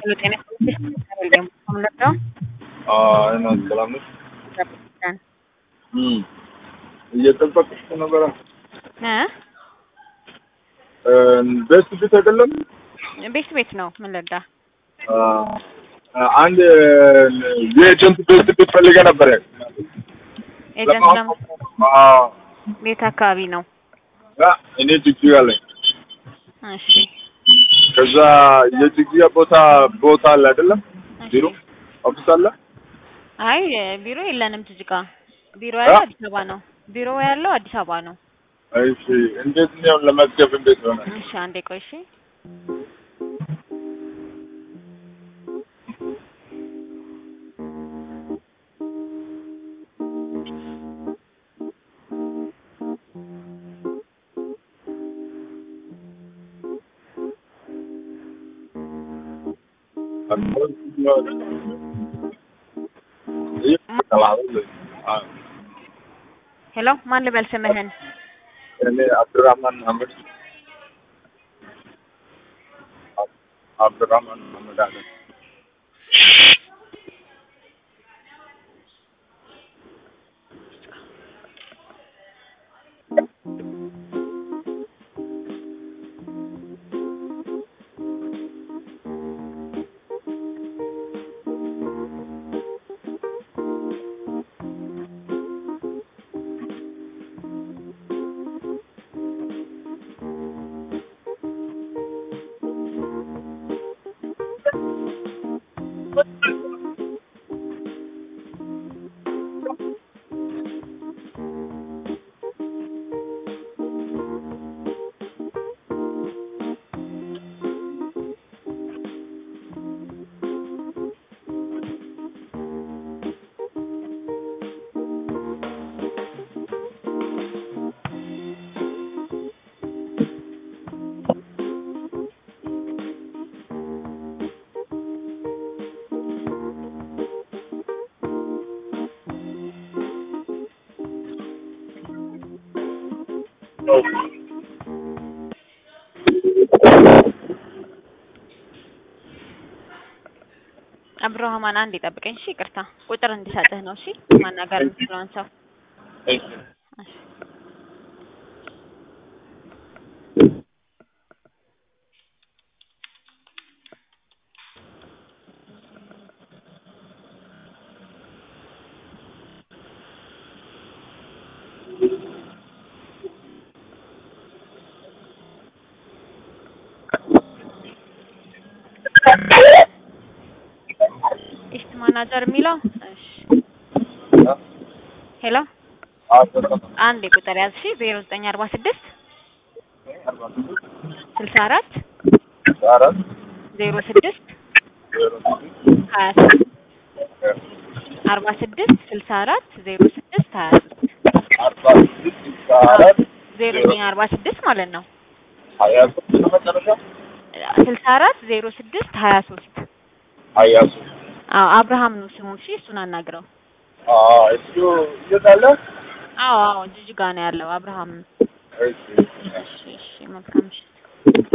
Lo tienes el tiempo completo. No, solamente. እየጠበቅኩ ነበረ። ቤት አይደለም ቤት ነው። ምን ልርዳ? አንድ የኤጀንት ቤት ፈልጌ ነበረ። ኤጀንት ነው። ቤት አካባቢ ነው። እኔ ጅጅጋ ላይ። እሺ። ከዛ የጅጅጋ ቦታ አለ አይደለም? ቢሮ ኦፊስ አለ? አይ ቢሮ የለንም ጅጅጋ። ቢሮ ያለው አዲስ አበባ ነው። ቢሮ ያለው አዲስ አበባ ነው። እሺ። እንዴት ነው ለመዝገብ እንዴት ሆነ? እሺ አንዴ ቆይ እሺ። ሄሎ ማን ልበል ስምህን? እኔ አብዱራህማን መሐመድ። አብዱራህማን መሐመድ አለ። አብዱራህማን አንዴ ጠብቀኝ እሺ። ይቅርታ ቁጥር እንዲሰጥህ ነው እሺ። ማናገር የምትለውን ሰው እሺ። ኢስት ማናጀር የሚለው እሺ። ሄሎ አንዴ ቁጥር ያዝ እሺ። 0946 64 06 23 46 64 06 23 0946 ማለት ነው። 64 06 23 አብርሃም ነው ስሙ እሺ። እሱን አናግረው። እሱ የት አለ? አዎ ጅጅጋ ነው ያለው አብርሃም። እሺ እሺ መልካም እሺ።